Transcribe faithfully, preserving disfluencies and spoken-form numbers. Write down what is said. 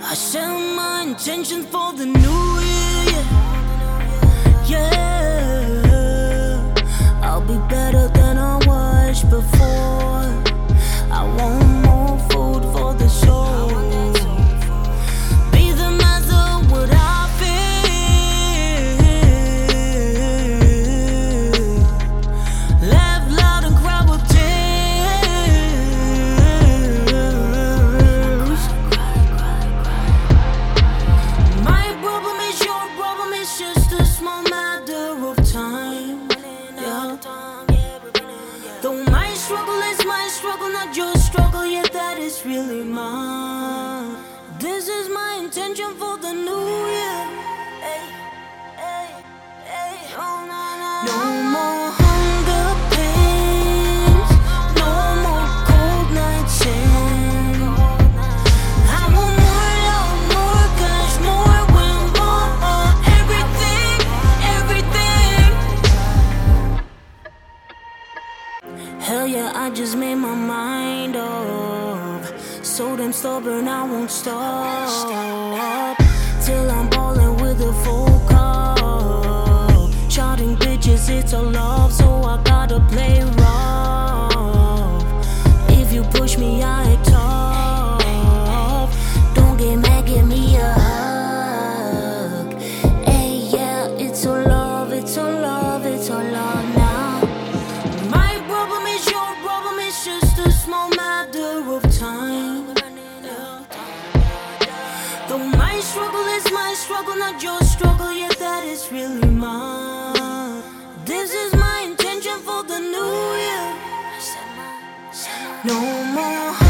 I set my intentions for the new year. Yeah, I'll be better than I was before. I want more food for the soul. Be the master of what I feel. Laugh loud and cry with tears. My problem is your problem, it's just a small matter of time. Yeah. Though my struggle is my struggle, not your struggle, yet that is really mine. This is my intention for the new year. No more hunger pains, no more cold nights in. I want more love, more cash, more will, more everything, everything. Hell yeah, I just made my mind up. So damn stubborn, I won't stop till I'm ballin' with a full cup. Shouting bitches, it's a love, so I gotta play rough. If you push me, I act tough. Don't get mad, give me a hug. Hey, yeah, it's all love, it's all love, it's all love now. My problem is your problem, it's just a small matter of time. Though my struggle is my struggle, not your struggle, yet that is really mine. This is my intention for the new year. No more